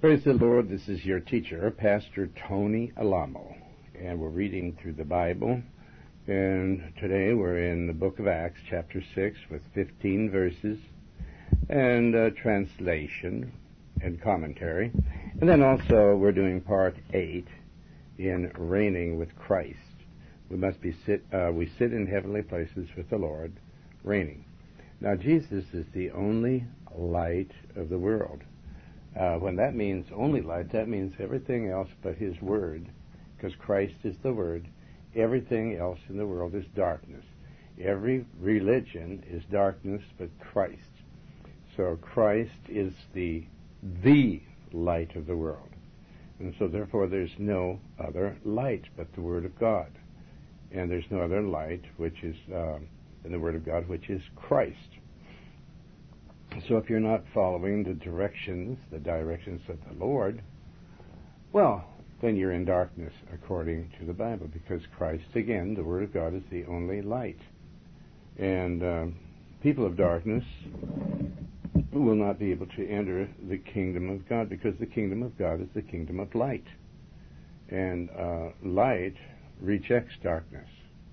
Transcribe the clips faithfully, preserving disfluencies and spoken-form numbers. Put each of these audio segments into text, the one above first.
Praise the Lord. This is your teacher, Pastor Tony Alamo, and we're reading through the Bible. And today we're in the book of Acts, chapter six, with fifteen verses, and uh, translation and commentary. And then also we're doing part eight in reigning with Christ. We must be sit. Uh, we sit in heavenly places with the Lord, reigning. Now Jesus is the only light of the world. Uh, when that means only light, that means everything else but His Word, because Christ is the Word. Everything else in the world is darkness. Every religion is darkness but Christ. So Christ is the the light of the world. And so therefore there's no other light but the Word of God. And there's no other light which is um, in the Word of God, which is Christ. So if you're not following the directions, the directions of the Lord, well, then you're in darkness according to the Bible, because Christ, again, the Word of God, is the only light. And um, people of darkness will not be able to enter the kingdom of God, because the kingdom of God is the kingdom of light. And uh, light rejects darkness.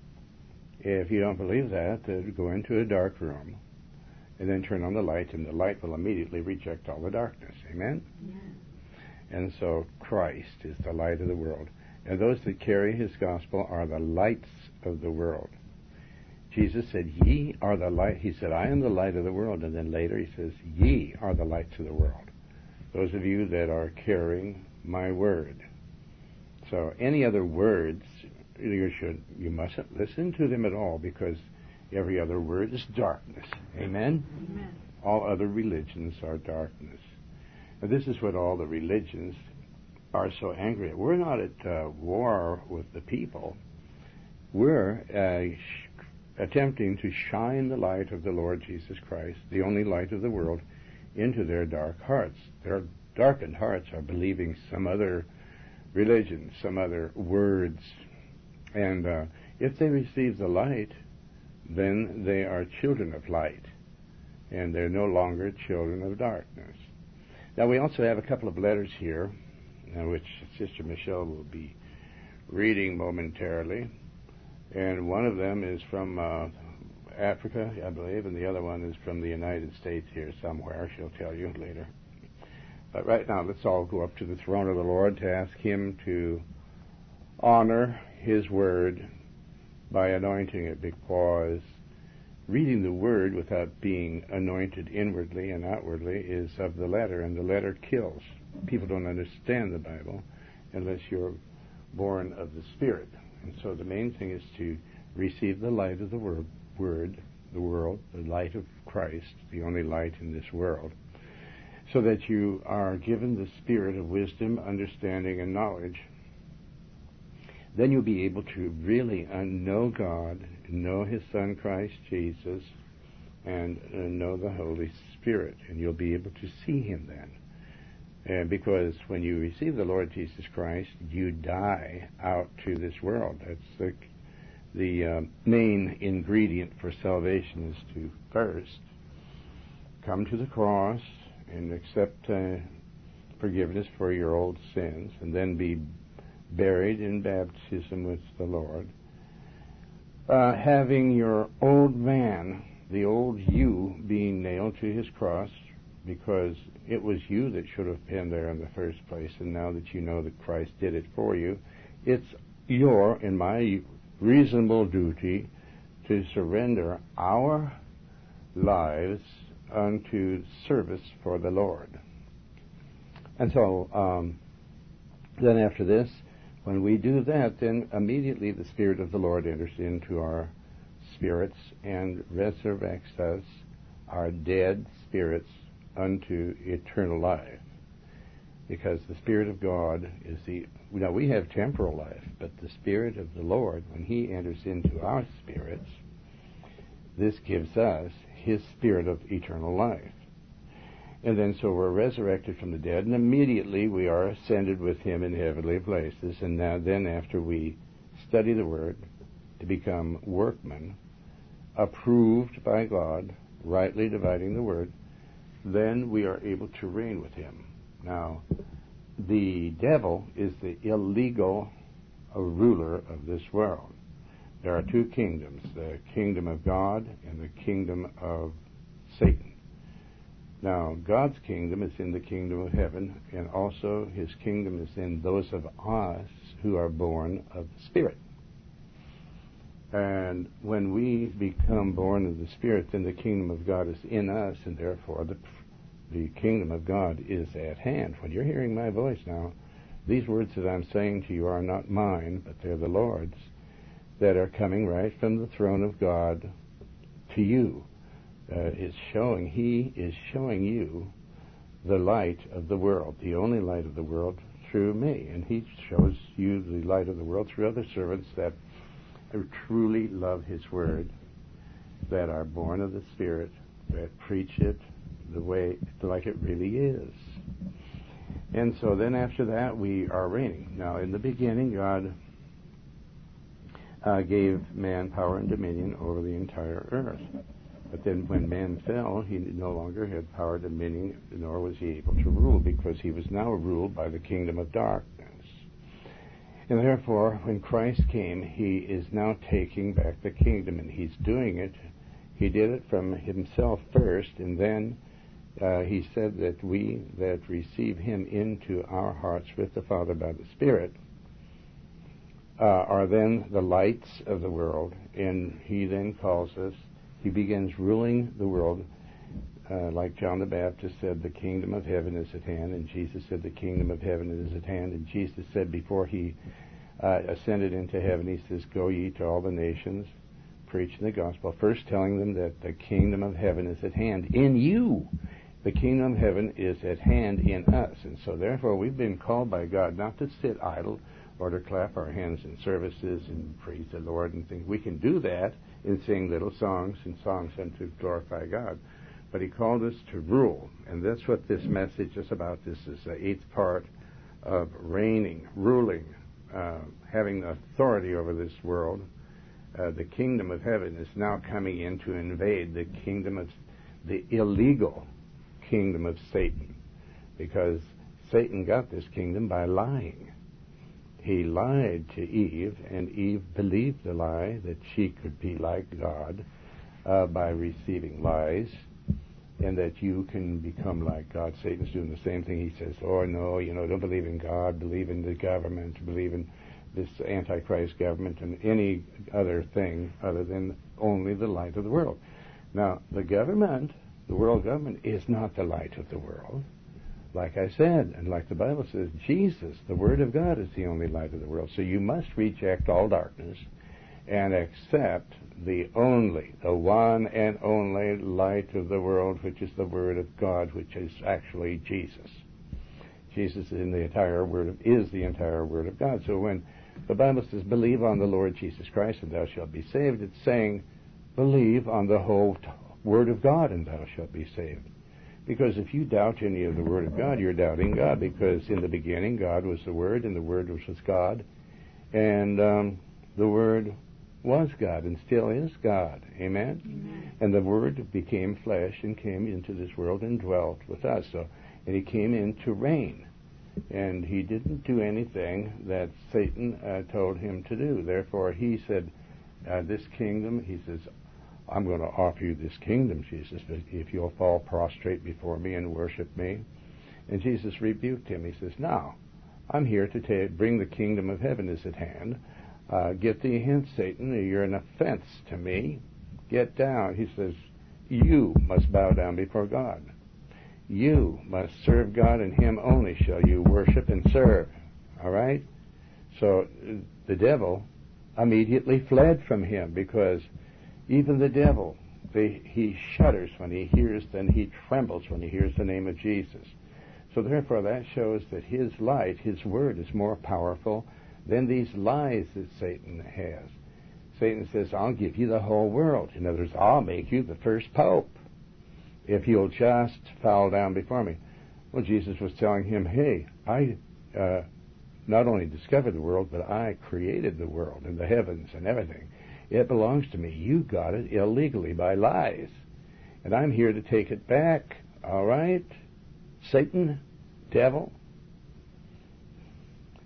If you don't believe that, then go into a dark room and then turn on the light, and the light will immediately reject all the darkness. Amen? Yeah. And so Christ is the light of the world. And those that carry His gospel are the lights of the world. Jesus said, ye are the light. He said, I am the light of the world. And then later He says, ye are the lights of the world. Those of you that are carrying my word. So any other words, you should, you mustn't listen to them at all, because every other word is darkness. Amen? Amen. All other religions are darkness. And this is what all the religions are so angry at. We're not at uh, war with the people. We're uh, sh- attempting to shine the light of the Lord Jesus Christ, the only light of the world, into their dark hearts. Their darkened hearts are believing some other religion, some other words. And uh, if they receive the light, then they are children of light, and they're no longer children of darkness. Now, we also have a couple of letters here, uh, which Sister Michelle will be reading momentarily, and one of them is from uh, Africa, I believe, and the other one is from the United States here somewhere. She'll tell you later. But right now, let's all go up to the throne of the Lord to ask Him to honor His Word by anointing it, because reading the Word without being anointed inwardly and outwardly is of the letter, and the letter kills. People don't understand the Bible unless you're born of the Spirit. And so the main thing is to receive the light of the word, word, the world, the light of Christ, the only light in this world, so that you are given the spirit of wisdom, understanding, and knowledge. Then you'll be able to really uh, know God, know His Son Christ Jesus, and uh, know the Holy Spirit, and you'll be able to see Him then. And because when you receive the Lord Jesus Christ, you die out to this world. That's the, the uh, main ingredient for salvation, is to first come to the cross and accept uh, forgiveness for your old sins, and then be buried in baptism with the Lord, uh, having your old man, the old you, being nailed to His cross, because it was you that should have been there in the first place, and now that you know that Christ did it for you, it's your and my reasonable duty to surrender our lives unto service for the Lord. And so, um, then after this, when we do that, then immediately the Spirit of the Lord enters into our spirits and resurrects us, our dead spirits, unto eternal life. Because the Spirit of God is the... Now, we have temporal life, but the Spirit of the Lord, when He enters into our spirits, this gives us His Spirit of eternal life. And then so we're resurrected from the dead, and immediately we are ascended with Him in heavenly places. And now then, after we study the Word to become workmen, approved by God, rightly dividing the Word, then we are able to reign with Him. Now, the devil is the illegal uh, ruler of this world. There are two kingdoms, the kingdom of God and the kingdom of Satan. Now, God's kingdom is in the kingdom of heaven, and also his kingdom is in those of us who are born of the Spirit. And when we become born of the Spirit, then the kingdom of God is in us, and therefore the, the kingdom of God is at hand. When you're hearing my voice now, these words that I'm saying to you are not mine, but they're the Lord's, that are coming right from the throne of God to you. Uh, it's showing, he is showing you the light of the world, the only light of the world through me. And he shows you the light of the world through other servants that truly love his word, that are born of the Spirit, that preach it the way, like it really is. And so then after that we are reigning. Now in the beginning God uh, gave man power and dominion over the entire earth. But then when man fell, he no longer had power, dominion, nor was he able to rule, because he was now ruled by the kingdom of darkness. And therefore, when Christ came, he is now taking back the kingdom, and he's doing it. He did it from himself first, and then uh, he said that we that receive him into our hearts with the Father by the Spirit uh, are then the lights of the world, and he then calls us. He begins ruling the world, uh, like John the Baptist said, the kingdom of heaven is at hand, and Jesus said the kingdom of heaven is at hand, and Jesus said before he uh, ascended into heaven, he says, go ye to all the nations, preaching the gospel, first telling them that the kingdom of heaven is at hand in you. The kingdom of heaven is at hand in us, and so therefore we've been called by God not to sit idle or to clap our hands in services and praise the Lord and things. We can do that and sing little songs and songs and to glorify God. But he called us to rule, and that's what this message is about. This is the eighth part of reigning, ruling, uh, having authority over this world. Uh, the kingdom of heaven is now coming in to invade the kingdom of the illegal kingdom of Satan, because Satan got this kingdom by lying. He lied to Eve, and Eve believed the lie that she could be like God uh, by receiving lies, and that you can become like God. Satan's doing the same thing. He says, oh, no, you know, don't believe in God, believe in the government, believe in this Antichrist government and any other thing other than only the light of the world. Now, the government, the world government, is not the light of the world. Like I said, and like the Bible says, Jesus, the Word of God, is the only light of the world. So you must reject all darkness and accept the only, the one and only light of the world, which is the Word of God, which is actually Jesus. Jesus is in the entire Word of, is the entire Word of God. So when the Bible says, believe on the Lord Jesus Christ and thou shalt be saved, it's saying, believe on the whole t- Word of God and thou shalt be saved. Because if you doubt any of the Word of God, you're doubting God, because in the beginning God was the Word, and the Word was with God, and um, the Word was God and still is God. Amen? Amen? And the Word became flesh and came into this world and dwelt with us. So, and he came in to reign. And he didn't do anything that Satan uh, told him to do. Therefore, he said, uh, this kingdom, he says, I'm going to offer you this kingdom, Jesus, if you'll fall prostrate before me and worship me. And Jesus rebuked him. He says, now, I'm here to ta- bring the kingdom of heaven is at hand. Uh, get thee hence, Satan. You're an offense to me. Get down. He says, you must bow down before God. You must serve God, and him only shall you worship and serve. All right? So the devil immediately fled from him, because even the devil, they, he shudders when he hears, then he trembles when he hears the name of Jesus. So therefore that shows that his light, his word, is more powerful than these lies that Satan has. Satan says, I'll give you the whole world. In other words, I'll make you the first pope if you'll just fall down before me. Well, Jesus was telling him, hey, I uh, not only discovered the world, but I created the world and the heavens and everything. It belongs to me. You got it illegally by lies. And I'm here to take it back. All right? Satan, devil.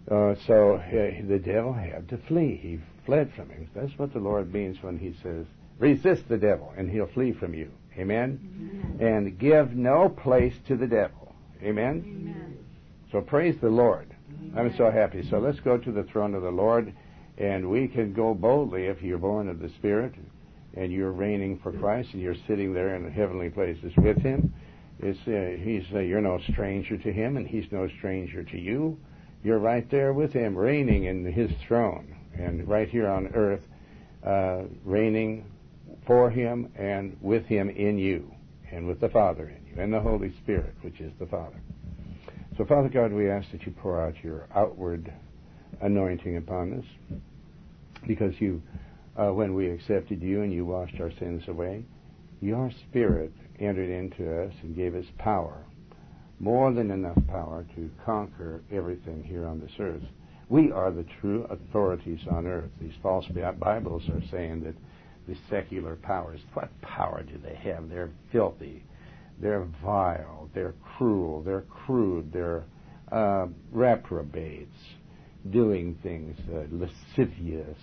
Uh, so uh, the devil had to flee. He fled from him. That's what the Lord means when he says, resist the devil, and he'll flee from you. Amen? Amen. And give no place to the devil. Amen? Amen. So praise the Lord. Amen. I'm so happy. So let's go to the throne of the Lord, and we can go boldly if you're born of the Spirit, and you're reigning for Christ, and you're sitting there in the heavenly places with Him. It's, uh, he's, uh, you're no stranger to Him, and He's no stranger to you. You're right there with Him, reigning in His throne, and right here on earth, uh, reigning for Him and with Him in you, and with the Father in you, and the Holy Spirit, which is the Father. So, Father God, we ask that you pour out your outward anointing upon us, because you, uh, when we accepted you and you washed our sins away, your Spirit entered into us and gave us power, more than enough power to conquer everything here on this earth. We are the true authorities on earth. These false Bibles are saying that the secular powers, what power do they have? They're filthy, they're vile, they're cruel, they're crude, they're uh, reprobates, doing things uh, lascivious,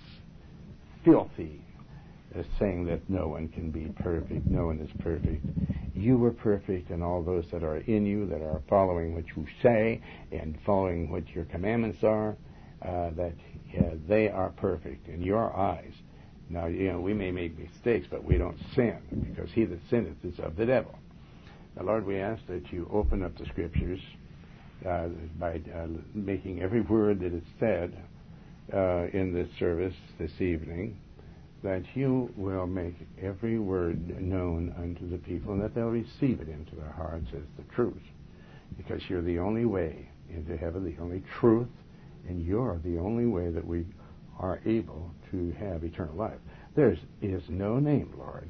filthy, uh, saying that no one can be perfect, no one is perfect. You were perfect, and all those that are in you, that are following what you say and following what your commandments are, uh, that uh, they are perfect in your eyes. Now, you know, we may make mistakes, but we don't sin, because he that sinneth is of the devil. Now, Lord, we ask that you open up the Scriptures uh, by uh, making every word that is said uh, in this service this evening, that you will make every word known unto the people, and that they'll receive it into their hearts as the truth, because you're the only way into heaven, the only truth, and you're the only way that we are able to have eternal life. There is no name, Lord,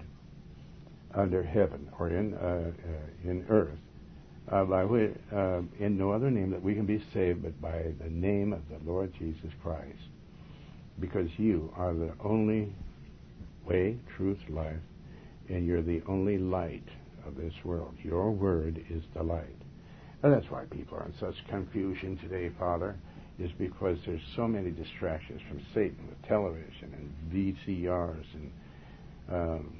under heaven or in uh, uh, in earth, uh, by which, uh, in no other name that we can be saved but by the name of the Lord Jesus Christ, because you are the only way, truth, life, and you're the only light of this world. Your word is the light. And that's why people are in such confusion today, Father, is because there's so many distractions from Satan with television and V C Rs and um,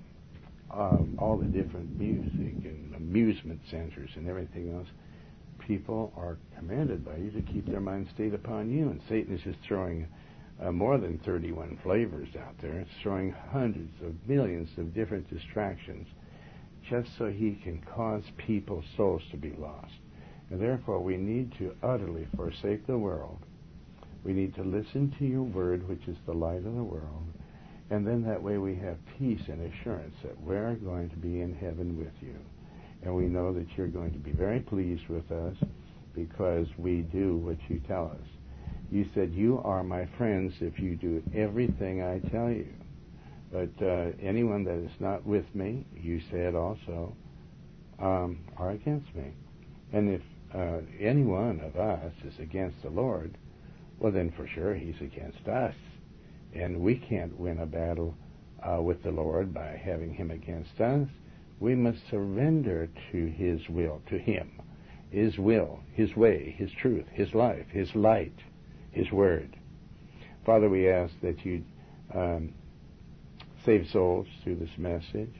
um, all the different music and amusement centers and everything else. People are commanded by you to keep their mind stayed upon you, and Satan is just throwing uh, more than thirty-one flavors out there. It's throwing hundreds of millions of different distractions just so he can cause people's souls to be lost. And therefore, we need to utterly forsake the world. We need to listen to your word, which is the light of the world. And then that way we have peace and assurance that we're going to be in heaven with you. And we know that you're going to be very pleased with us because we do what you tell us. You said, you are my friends if you do everything I tell you. But uh, anyone that is not with me, you said also, um, are against me. And if uh, any one of us is against the Lord, well, then for sure he's against us. And we can't win a battle uh, with the Lord by having him against us. We must surrender to his will, to him, his will, his way, his truth, his life, his light, his word. Father, we ask that you um, save souls through this message,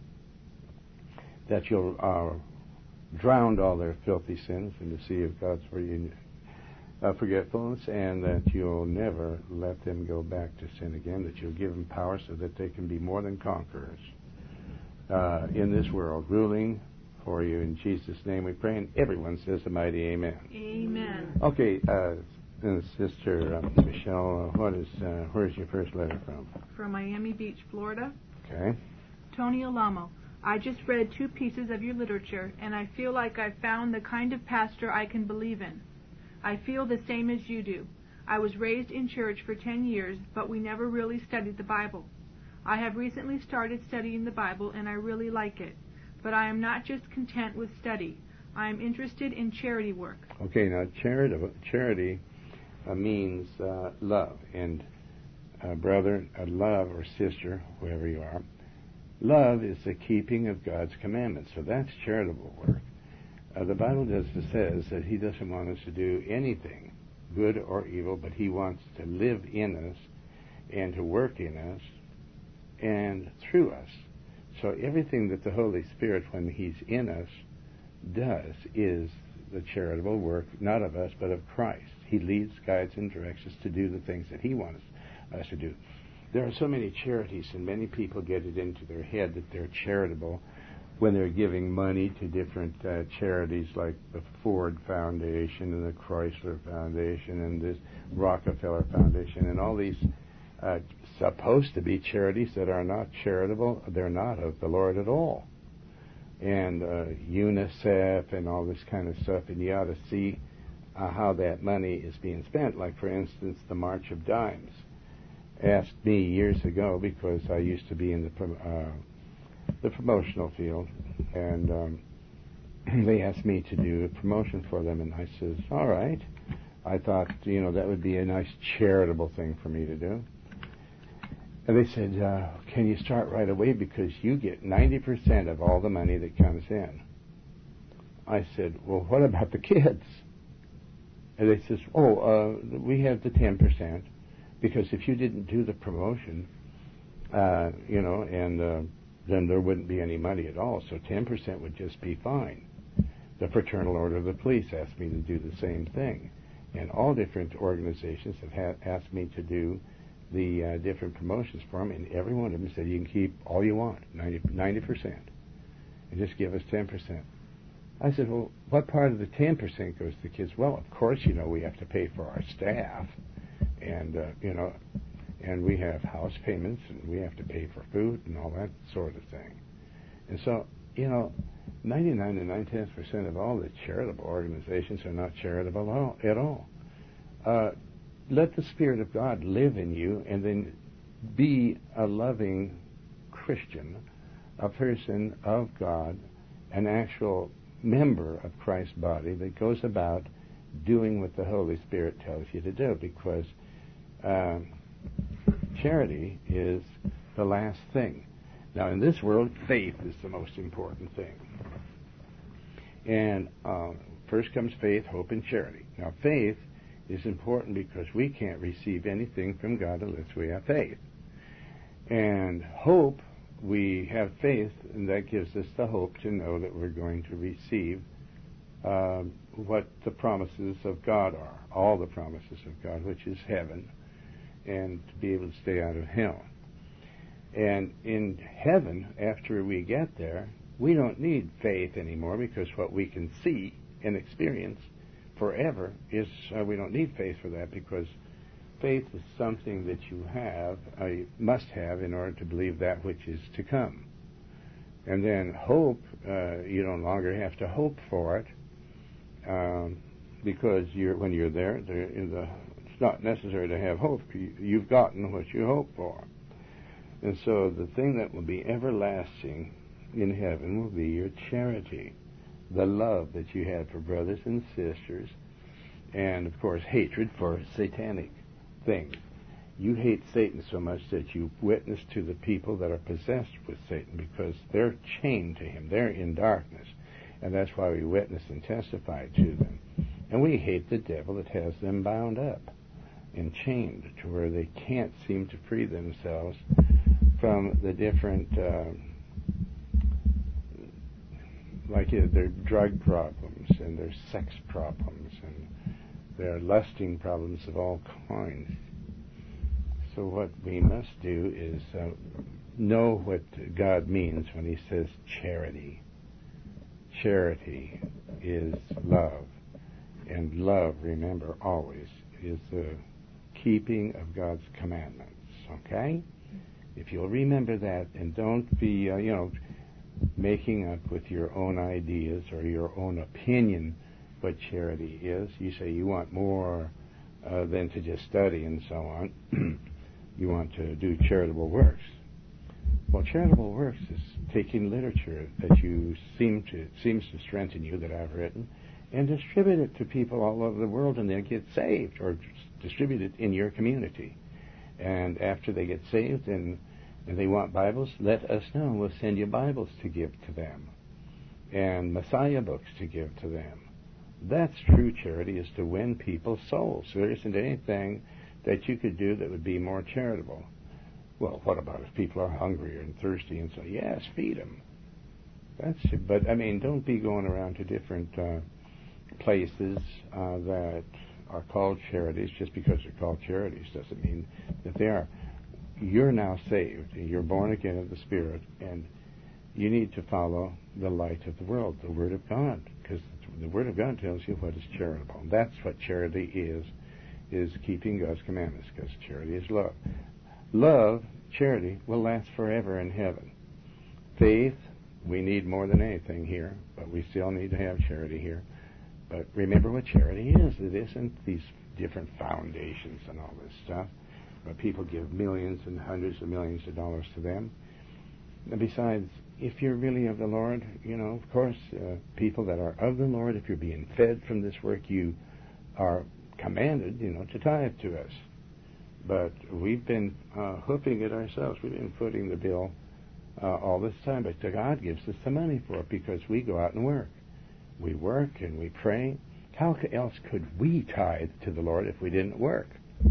that you'll uh, drown all their filthy sins in the sea of God's uh, forgetfulness, and that you'll never let them go back to sin again, that you'll give them power so that they can be more than conquerors uh, in this world, ruling for you. In Jesus' name we pray, and everyone says the mighty amen. Amen. Okay, uh, Sister uh, Michelle, uh, what is, uh, where's your first letter from? From Miami Beach, Florida. Okay. Tony Alamo, I just read two pieces of your literature, and I feel like I've found the kind of pastor I can believe in. I feel the same as you do. I was raised in church for ten years, but we never really studied the Bible. I have recently started studying the Bible, and I really like it. But I am not just content with study. I am interested in charity work. Okay, now charity, charity uh, means uh, love. And uh, brother, uh, love, or sister, whoever you are, love is the keeping of God's commandments. So that's charitable work. Uh, the Bible just says that he doesn't want us to do anything good or evil, but he wants to live in us and to work in us and through us. So everything that the Holy Spirit, when he's in us, does is the charitable work, not of us, but of Christ. He leads, guides, and directs us to do the things that he wants us to do. There are so many charities, and many people get it into their head that they're charitable when they're giving money to different uh, charities like the Ford Foundation and the Chrysler Foundation and this Rockefeller Foundation and all these uh, supposed to be charities that are not charitable. They're not of the Lord at all. And uh, UNICEF and all this kind of stuff, and you ought to see uh, how that money is being spent. Like, for instance, the March of Dimes asked me years ago, because I used to be in the prom- uh, the promotional field, and um, they asked me to do a promotion for them, and I says, all right. I thought, you know, that would be a nice charitable thing for me to do. And they said, uh, can you start right away, because you get ninety percent of all the money that comes in. I said, well, what about the kids? And they says, oh, uh, we have the ten percent, because if you didn't do the promotion, uh, you know, and uh, then there wouldn't be any money at all, so ten percent would just be fine. The Fraternal Order of the Police asked me to do the same thing, and all different organizations have ha- asked me to do the uh, different promotions for them, and every one of them said, you can keep all you want, ninety percent, and just give us ten percent. I said, well, what part of the ten percent goes to the kids? Well, of course, you know, we have to pay for our staff, and, uh, you know, and we have house payments, and we have to pay for food and all that sort of thing. And so, you know, ninety-nine to nine-tenths percent of all the charitable organizations are not charitable at all. At all. Uh, let the Spirit of God live in you, and then be a loving Christian, a person of God, an actual member of Christ's body that goes about doing what the Holy Spirit tells you to do, because uh, charity is the last thing. Now, in this world, faith is the most important thing. And uh, first comes faith, hope, and charity. Now, faith is important because we can't receive anything from God unless we have faith. And hope, we have faith, and that gives us the hope to know that we're going to receive uh, what the promises of God are, all the promises of God, which is heaven, and to be able to stay out of hell. And in heaven, after we get there, we don't need faith anymore, because what we can see and experience forever is, uh, we don't need faith for that, because faith is something that you have, uh, you must have in order to believe that which is to come. And then hope, uh, you no longer have to hope for it, um, because you're, when you're there, in the, it's not necessary to have hope. You, you've gotten what you hope for. And so the thing that will be everlasting in heaven will be your charity, the love that you have for brothers and sisters, and, of course, hatred for satanic things. You hate Satan so much that you witness to the people that are possessed with Satan, because they're chained to him. They're in darkness. And that's why we witness and testify to them. And we hate the devil that has them bound up and chained to where they can't seem to free themselves from the different, uh, like uh, their drug problems and their sex problems and their lusting problems of all kinds. So what we must do is uh, know what God means when he says charity. Charity is love. And love, remember, always is the keeping of God's commandments. Okay? If you'll remember that, and don't be, uh, you know, making up with your own ideas or your own opinion what charity is. You say you want more uh, than to just study and so on. You want to do charitable works. Well, charitable works is taking literature that you seem to seems to strengthen you, that I've written, and distribute it to people all over the world, and they'll get saved, or distribute it in your community. And after they get saved and, and they want Bibles, let us know. We'll send you Bibles to give to them, and Messiah books to give to them, That's true charity, is to win people's souls. There isn't anything that you could do that would be more charitable. Well, what about if people are hungry and thirsty and say, yes, feed them. That's, but, I mean, don't be going around to different uh, places uh, that are called charities. Just because they're called charities doesn't mean that they are. You're now saved. You're born again of the Spirit, and you need to follow the light of the world, the Word of God, because the Word of God tells you what is charitable. And that's what charity is, is keeping God's commandments, because charity is love. Love, charity, will last forever in heaven. Faith, we need more than anything here, but we still need to have charity here. But remember what charity is. It isn't these different foundations and all this stuff, but people give millions and hundreds of millions of dollars to them. And besides, if you're really of the Lord, you know, of course, uh, people that are of the Lord, if you're being fed from this work, you are commanded, you know, to tithe to us. But we've been uh, hoofing it ourselves. We've been footing the bill uh, all this time. But God gives us the money for it because we go out and work. We work and we pray. How else could we tithe to the Lord if we didn't work?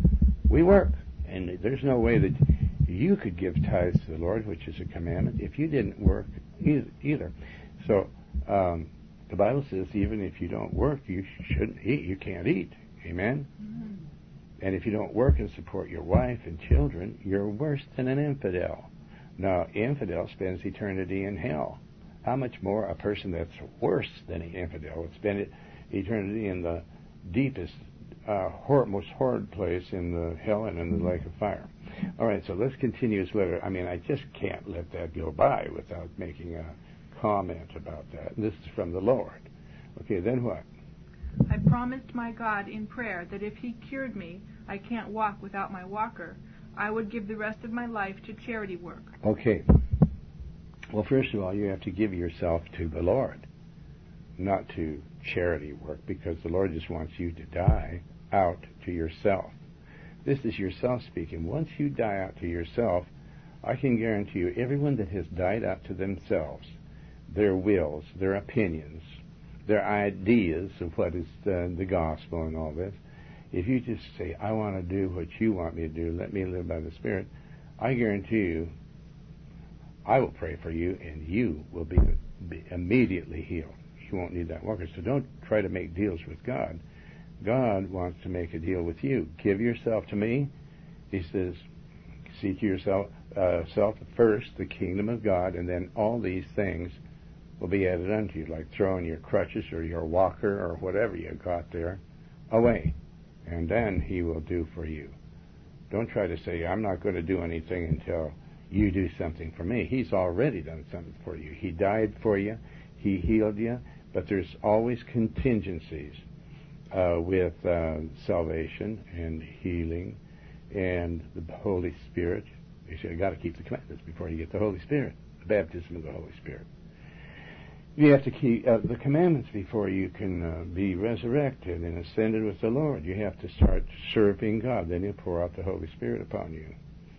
We work. And there's no way that you could give tithes to the Lord, which is a commandment, if you didn't work either. So um, the Bible says even if you don't work, you shouldn't eat. You can't eat. Amen? Mm-hmm. And if you don't work and support your wife and children, you're worse than an infidel. Now, infidel spends eternity in hell. How much more a person that's worse than an infidel would spend it, eternity in the deepest, uh, hor- most horrid place in the hell and in the lake of fire. All right, so let's continue his letter. I mean, I just can't let that go by without making a comment about that. And this is from the Lord. Okay, then what? I promised my God in prayer that if he cured me, I can't walk without my walker, I would give the rest of my life to charity work. Okay. Well, first of all, you have to give yourself to the Lord, not to charity work, because the Lord just wants you to die out to yourself. This is yourself speaking. Once you die out to yourself, I can guarantee you everyone that has died out to themselves, their wills, their opinions, their ideas of what is the, the gospel and all this, if you just say, I want to do what you want me to do, let me live by the Spirit, I guarantee you, I will pray for you, and you will be, be immediately healed. You won't need that walker. So don't try to make deals with God. God wants to make a deal with you. Give yourself to me. He says, seek yourself uh, self first, the kingdom of God, and then all these things will be added unto you, like throwing your crutches or your walker or whatever you got there away. And then he will do for you. Don't try to say, I'm not going to do anything until you do something for me. He's already done something for you. He died for you. He healed you. But there's always contingencies uh, with uh, salvation and healing and the Holy Spirit. You should have got to keep the commandments before you get the Holy Spirit, the baptism of the Holy Spirit. You have to keep uh, the commandments before you can uh, be resurrected and ascended with the Lord. You have to start serving God. Then he'll pour out the Holy Spirit upon you.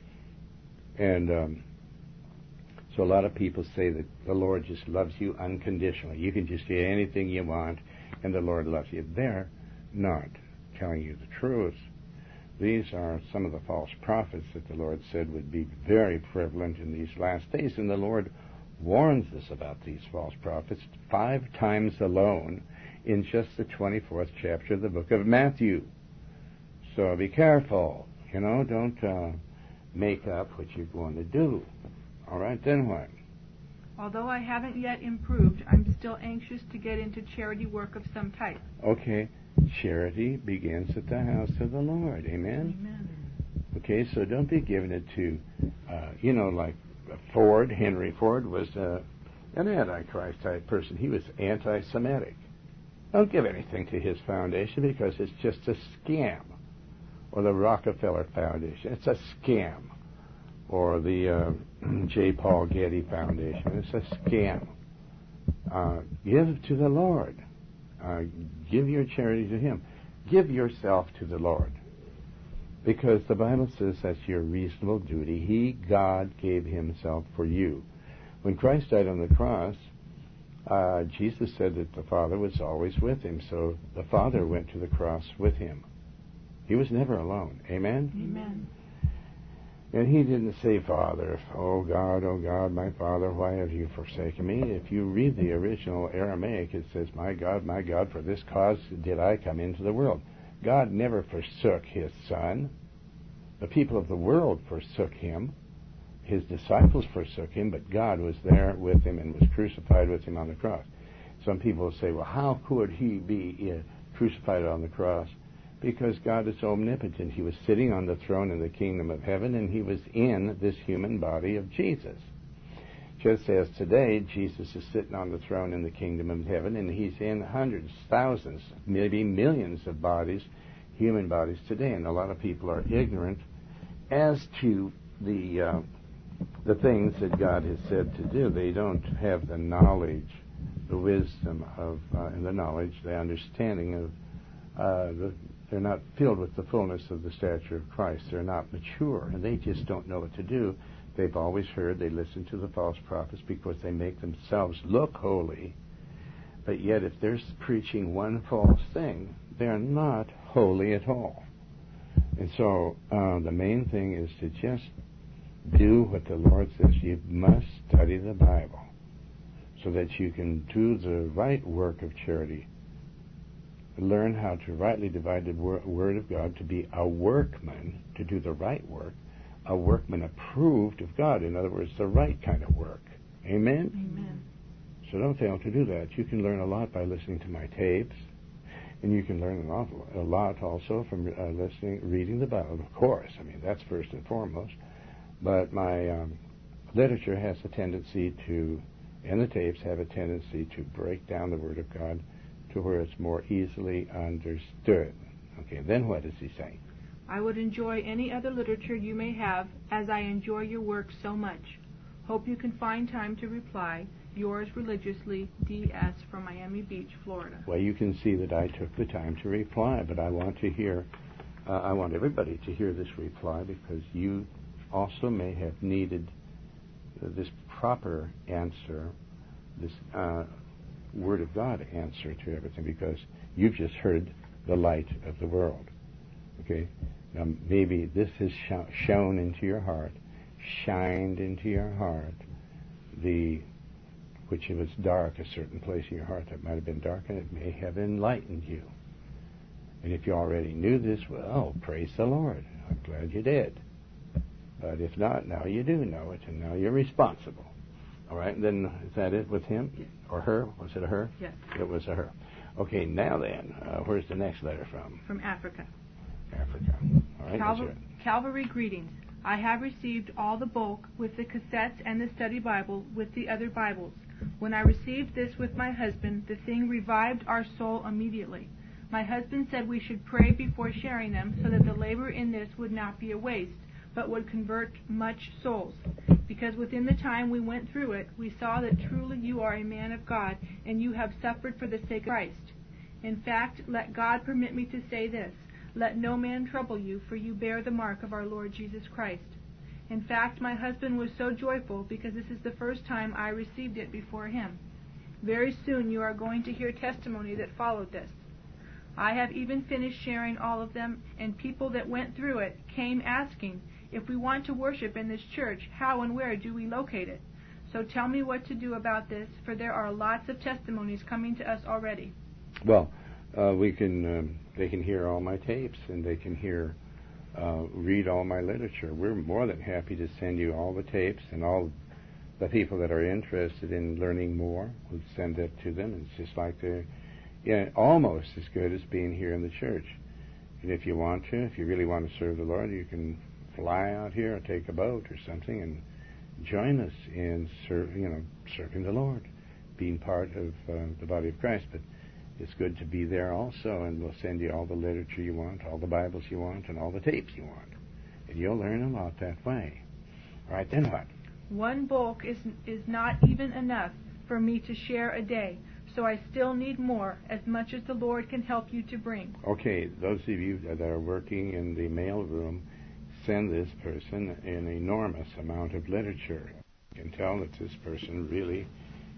And um, so a lot of people say that the Lord just loves you unconditionally. You can just do anything you want, and the Lord loves you. They're not telling you the truth. These are some of the false prophets that the Lord said would be very prevalent in these last days, and the Lord warns us about these false prophets five times alone in just the twenty-fourth chapter of the book of Matthew. So be careful. You know, don't uh, make up what you're going to do. All right, then what? Although I haven't yet improved, I'm still anxious to get into charity work of some type. Okay, charity begins at the house of the Lord. Amen? Amen. Okay, so don't be giving it to, uh, you know, like Ford. Henry Ford was uh, an Antichrist type person. He was anti-Semitic. Don't give anything to his foundation because it's just a scam. Or the Rockefeller Foundation. It's a scam. Or the uh, J. Paul Getty Foundation. It's a scam. Uh, give to the Lord. Uh, give your charity to him. Give yourself to the Lord. Because the Bible says that's your reasonable duty. He, God, gave himself for you. When Christ died on the cross, Uh, Jesus said that the Father was always with him, so the Father went to the cross with him. He was never alone. Amen? Amen. And he didn't say, Father, oh God, oh God, my Father, why have you forsaken me? If you read the original Aramaic, it says, my God, my God, for this cause did I come into the world. God never forsook his Son. The people of the world forsook him. His disciples forsook him, but God was there with him and was crucified with him on the cross. Some people say, well, how could he be uh, crucified on the cross? Because God is omnipotent. He was sitting on the throne in the kingdom of heaven, and he was in this human body of Jesus. Just as today, Jesus is sitting on the throne in the kingdom of heaven, and he's in hundreds, thousands, maybe millions of bodies, human bodies today. And a lot of people are ignorant as to the uh, the things that God has said to do. They don't have the knowledge, the wisdom of, uh, and the knowledge, the understanding of, uh, the, they're not filled with the fullness of the stature of Christ. They're not mature, and they just don't know what to do. They've always heard, they listen to the false prophets because they make themselves look holy, but yet if they're preaching one false thing, they're not holy at all. And so uh, the main thing is to just do what the Lord says. You must study the Bible so that you can do the right work of charity. Learn how to rightly divide the wor- Word of God, to be a workman, to do the right work, a workman approved of God. In other words, the right kind of work. Amen? Amen. So don't fail to do that. You can learn a lot by listening to my tapes, and you can learn an awful, a lot also from uh, listening, reading the Bible, of course. I mean, that's first and foremost. But my um, literature has a tendency to, and the tapes have a tendency to break down the Word of God to where it's more easily understood. Okay, then what does he say? I would enjoy any other literature you may have, as I enjoy your work so much. Hope you can find time to reply. Yours religiously, D S from Miami Beach, Florida. Well, you can see that I took the time to reply, but I want to hear, uh, I want everybody to hear this reply, because you also may have needed uh, this proper answer, this uh, Word of God answer to everything, because you've just heard the light of the world. Okay? Now, maybe this has sh- shone into your heart, shined into your heart, the which if it's dark, a certain place in your heart that might have been dark, and it may have enlightened you. And if you already knew this, well, praise the Lord. I'm glad you did. But if not, now you do know it, and now you're responsible. All right, and then is that it with him? Yes. Or her? Was it a her? Yes. It was a her. Okay, now then, uh, where's the next letter from? From Africa. Africa. All right, Calv- that's it. Calvary greetings. I have received all the bulk with the cassettes and the study Bible with the other Bibles. When I received this with my husband, the thing revived our soul immediately. My husband said we should pray before sharing them so that the labor in this would not be a waste, but would convert much souls. Because within the time we went through it, we saw that truly you are a man of God, and you have suffered for the sake of Christ. In fact, let God permit me to say this: let no man trouble you, for you bear the mark of our Lord Jesus Christ. In fact, my husband was so joyful because this is the first time I received it before him. Very soon you are going to hear testimony that followed this. I have even finished sharing all of them, and people that went through it came asking, if we want to worship in this church, how and where do we locate it? So tell me what to do about this, for there are lots of testimonies coming to us already. Well, uh, we can. Um, they can hear all my tapes, and they can hear, uh, read all my literature. We're more than happy to send you all the tapes, and all the people that are interested in learning more, we'll send it to them. It's just like they're, yeah, almost as good as being here in the church. And if you want to, if you really want to serve the Lord, you can fly out here or take a boat or something and join us in serve, you know, serving the Lord, being part of uh, the body of Christ. But it's good to be there also, and we'll send you all the literature you want, all the Bibles you want, and all the tapes you want. And you'll learn a lot that way. All right, then what? One bulk is is not even enough for me to share a day, so I still need more, as much as the Lord can help you to bring. Okay, those of you that are working in the mail room, send this person an enormous amount of literature. You can tell that this person really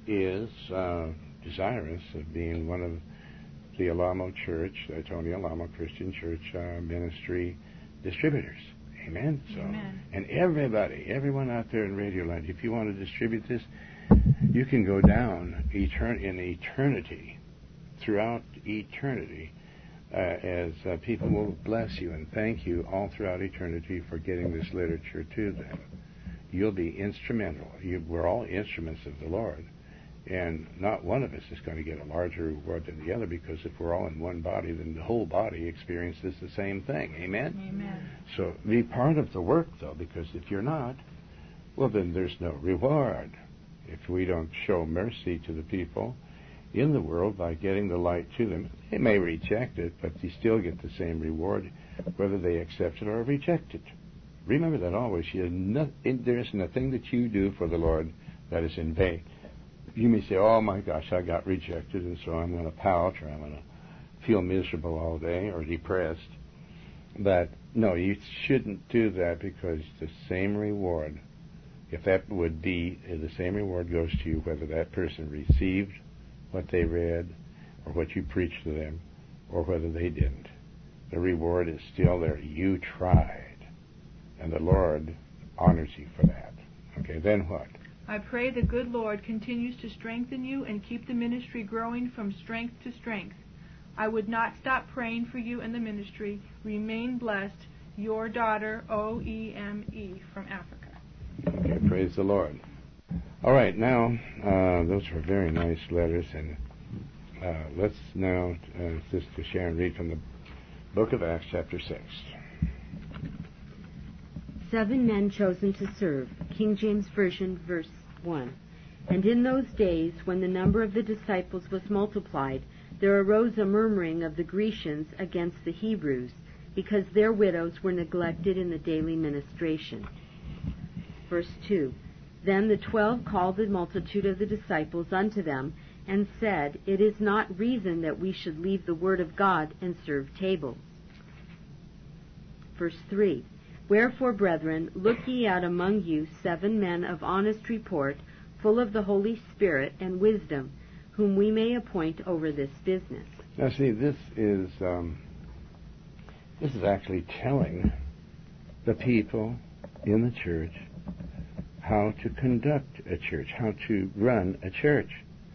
is uh, desirous of being one of the Alamo Church, uh, Tony Alamo Christian Church uh, Ministry distributors. Amen. So, Amen. And everybody, everyone out there in Radio Land, if you want to distribute this, you can go down etern- in eternity, throughout eternity, uh, as uh, people will bless you and thank you all throughout eternity for getting this literature to them. You'll be instrumental. You, we're all instruments of the Lord. And not one of us is going to get a larger reward than the other, because if we're all in one body, then the whole body experiences the same thing. Amen? Amen. So be part of the work, though, because if you're not, well, then there's no reward. If we don't show mercy to the people in the world by getting the light to them, they may reject it, but they still get the same reward, whether they accept it or reject it. Remember that always. There's nothing that you do for the Lord that is in vain. You may say, oh my gosh, I got rejected, and so I'm going to pout, or I'm going to feel miserable all day, or depressed. But no, you shouldn't do that, because the same reward, if that would be, the same reward goes to you whether that person received what they read, or what you preached to them, or whether they didn't. The reward is still there. You tried, and the Lord honors you for that. Okay, then what? I pray the good Lord continues to strengthen you and keep the ministry growing from strength to strength. I would not stop praying for you and the ministry. Remain blessed. Your daughter, O E M E, from Africa. Okay, praise the Lord. All right, now, uh, those were very nice letters, and uh, let's now, uh, Sister Sharon, read from the book of Acts, chapter six. Seven men chosen to serve. King James Version, verse one. And in those days, when the number of the disciples was multiplied, there arose a murmuring of the Grecians against the Hebrews, because their widows were neglected in the daily ministration. Verse two. Then the twelve called the multitude of the disciples unto them, and said, It is not reason that we should leave the word of God and serve tables. Verse three. Wherefore, brethren, look ye out among you seven men of honest report, full of the Holy Spirit and wisdom, whom we may appoint over this business. Now, see, this is um, this is actually telling the people in the church how to conduct a church, how to run a church.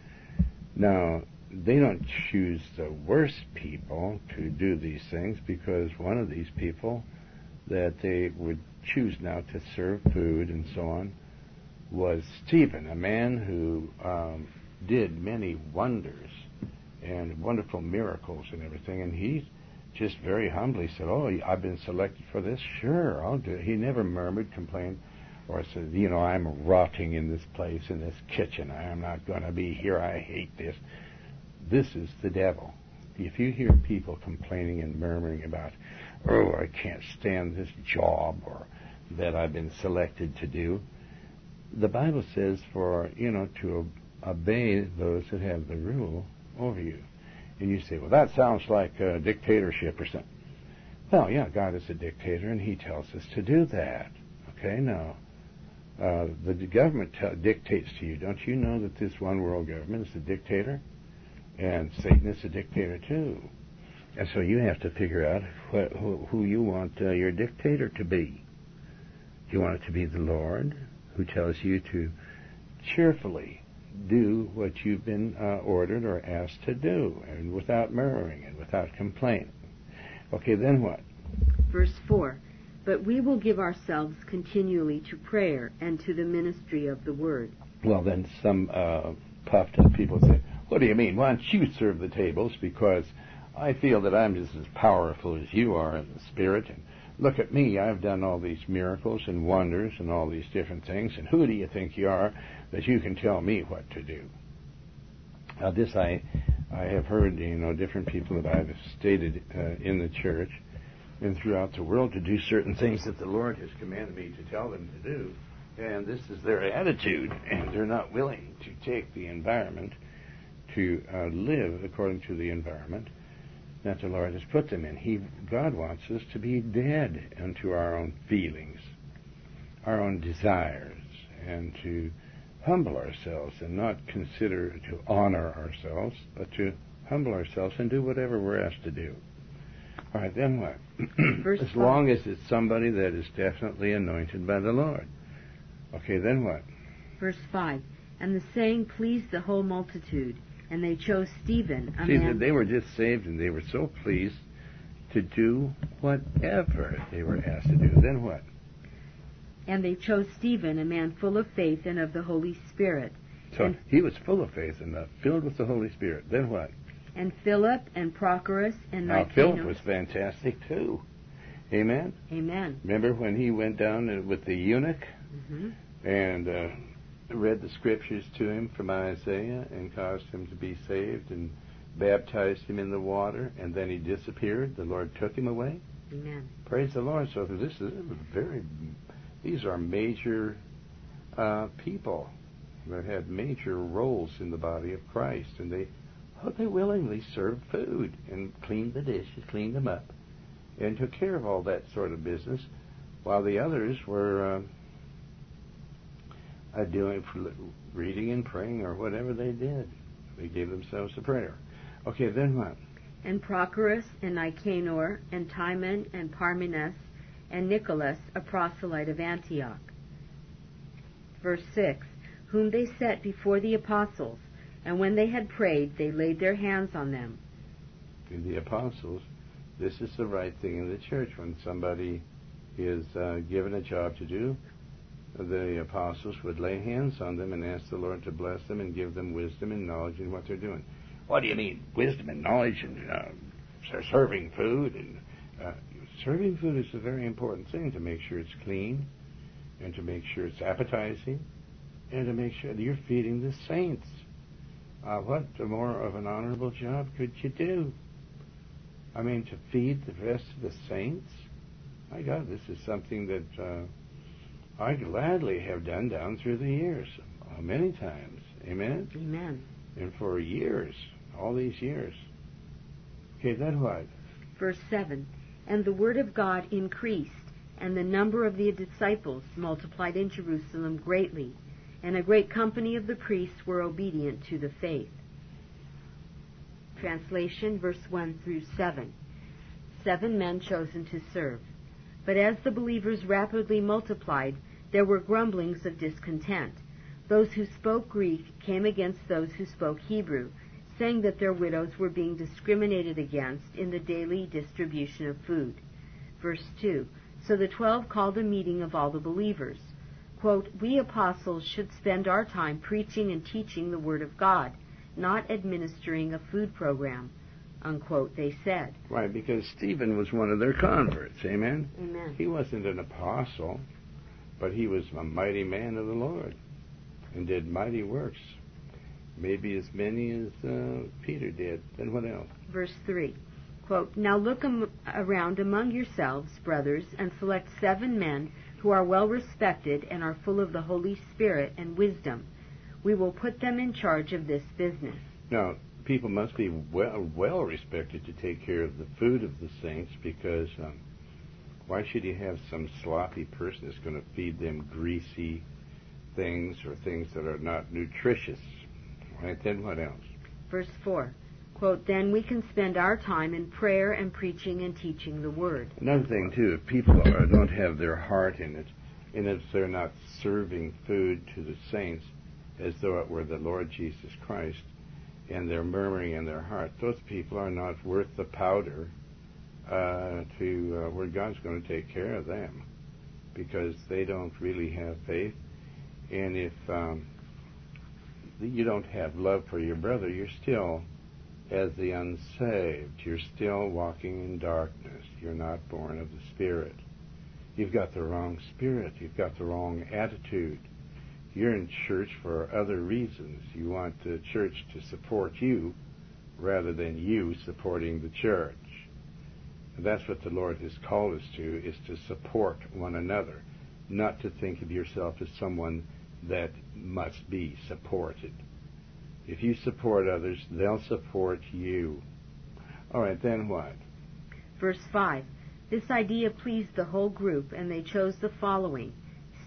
Now, they don't choose the worst people to do these things, because one of these people that they would choose now to serve food and so on was Stephen, a man who um, did many wonders and wonderful miracles and everything, and he just very humbly said, oh, I've been selected for this? Sure, I'll do it. He never murmured, complained, or said, you know, I'm rotting in this place, in this kitchen. I am not going to be here. I hate this. This is the devil. If you hear people complaining and murmuring about, oh, I can't stand this job, or that I've been selected to do, the Bible says for, you know, to obey those that have the rule over you. And you say, well, that sounds like a dictatorship or something. Well, yeah, God is a dictator, and he tells us to do that. Okay, now, uh, the government t- dictates to you. Don't you know that this one world government is a dictator? And Satan is a dictator, too. And so you have to figure out wh- who, who you want uh, your dictator to be. Do you want it to be the Lord, who tells you to cheerfully do what you've been uh, ordered or asked to do, and without murmuring and without complaint? Okay, then what? Verse four. But we will give ourselves continually to prayer and to the ministry of the word. Well, then some uh, puffed up people say, what do you mean? Why don't you serve the tables? Because I feel that I'm just as powerful as you are in the spirit, and look at me, I've done all these miracles and wonders and all these different things, and who do you think you are that you can tell me what to do? Now, this I I have heard, you know, different people that I've stated uh, in the church and throughout the world to do certain things that the Lord has commanded me to tell them to do, and this is their attitude, and they're not willing to take the environment to uh, live according to the environment that the Lord has put them in. He, God wants us to be dead unto our own feelings, our own desires, and to humble ourselves and not consider to honor ourselves, but to humble ourselves and do whatever we're asked to do. All right, then what? Verse As five. long as it's somebody that is definitely anointed by the Lord. Okay, then what? Verse five. And the saying pleased the whole multitude, and they chose Stephen, a See, man... they were just saved, and they were so pleased to do whatever they were asked to do. Then what? And they chose Stephen, a man full of faith and of the Holy Spirit. So and, he was full of faith and uh, filled with the Holy Spirit. Then what? And Philip and Prochorus and Now, Nicanor. Philip was fantastic, too. Amen? Amen. Remember when he went down with the eunuch Mm-hmm. and uh, read the scriptures to him from Isaiah and caused him to be saved and baptized him in the water, and then he disappeared. The Lord took him away. Amen. Praise the Lord. So this is very, these are major uh, people that had major roles in the body of Christ, and they, oh, they willingly served food and cleaned the dishes, cleaned them up, and took care of all that sort of business, while the others were uh, uh, doing reading and praying or whatever they did. They gave themselves to prayer. Okay, then what? And Prochorus and Nicanor and Timon and Parmenas and Nicholas, a proselyte of Antioch. Verse six. Whom they set before the apostles, and when they had prayed, they laid their hands on them. To the apostles, this is the right thing in the church. When somebody is uh, given a job to do, the apostles would lay hands on them and ask the Lord to bless them and give them wisdom and knowledge in what they're doing. What do you mean, wisdom and knowledge and uh, serving food? And uh, serving food is a very important thing, to make sure it's clean and to make sure it's appetizing and to make sure that you're feeding the saints. Uh, what more of an honorable job could you do? I mean, to feed the rest of the saints? My God, this is something that uh, I gladly have done down through the years, uh, many times. Amen? Amen. And for years, all these years. Okay, then what? Verse seven. And the word of God increased, and the number of the disciples multiplied in Jerusalem greatly, and a great company of the priests were obedient to the faith. Translation, verse one through seven. Seven men chosen to serve. But as the believers rapidly multiplied, there were grumblings of discontent. Those who spoke Greek came against those who spoke Hebrew, saying that their widows were being discriminated against in the daily distribution of food. Verse two. So the twelve called a meeting of all the believers. Quote, we apostles should spend our time preaching and teaching the Word of God, not administering a food program, unquote, they said. Right, because Stephen was one of their converts, amen? Amen. He wasn't an apostle, but he was a mighty man of the Lord and did mighty works. Maybe as many as uh, Peter did. Then what else? Verse three. Quote, now look am- around among yourselves, brothers, and select seven men who are well respected and are full of the Holy Spirit and wisdom. We will put them in charge of this business. Now, people must be well, well respected to take care of the food of the saints, because um, why should you have some sloppy person that's going to feed them greasy things or things that are not nutritious? Right, then what else? Verse four. Quote, then we can spend our time in prayer and preaching and teaching the Word. Another thing, too, if people are, don't have their heart in it, and if they're not serving food to the saints as though it were the Lord Jesus Christ, and they're murmuring in their heart, those people are not worth the powder uh, to uh, where God's going to take care of them, because they don't really have faith. And if um, you don't have love for your brother, you're still, as the unsaved, you're still walking in darkness. You're not born of the Spirit. You've got the wrong spirit. You've got the wrong attitude. You're in church for other reasons. You want the church to support you rather than you supporting the church. And that's what the Lord has called us to, is to support one another, not to think of yourself as someone that must be supported. If you support others, they'll support you. All right, then what? Verse five. This idea pleased the whole group, and they chose the following: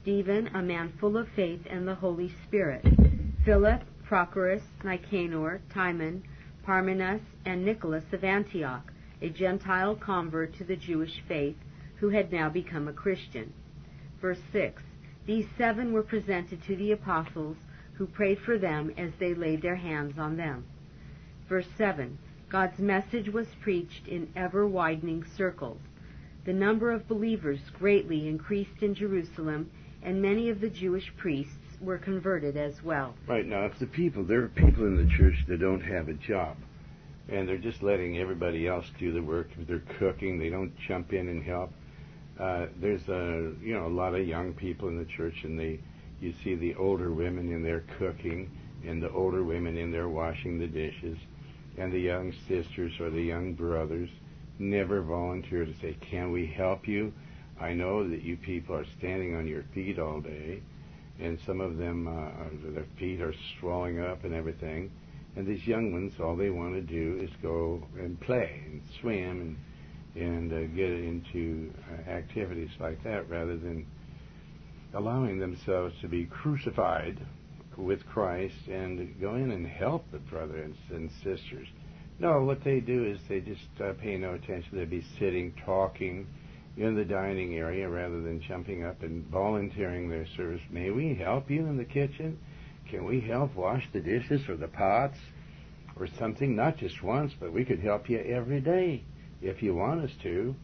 Stephen, a man full of faith and the Holy Spirit, Philip, Prochorus, Nicanor, Timon, Parmenas, and Nicholas of Antioch, a Gentile convert to the Jewish faith, who had now become a Christian. Verse six. These seven were presented to the apostles, who prayed for them as they laid their hands on them. Verse seven. God's message was preached in ever-widening circles. The number of believers greatly increased in Jerusalem, and many of the Jewish priests were converted as well. Right, now, it's the people. There are people in the church that don't have a job, and they're just letting everybody else do the work. If they're cooking, they don't jump in and help. Uh, there's a, you know, a lot of young people in the church, and they, you see the older women in there cooking, and the older women in there washing the dishes, and the young sisters or the young brothers never volunteer to say, can we help you? I know that you people are standing on your feet all day, and some of them, uh, their feet are swelling up and everything, and these young ones, all they want to do is go and play and swim and and uh, get into uh, activities like that, rather than allowing themselves to be crucified with Christ and go in and help the brothers and sisters. No, what they do is they just uh, pay no attention. They'd be sitting, talking in the dining area rather than jumping up and volunteering their service. May we help you in the kitchen? Can we help wash the dishes or the pots or something? Not just once, but we could help you every day if you want us to.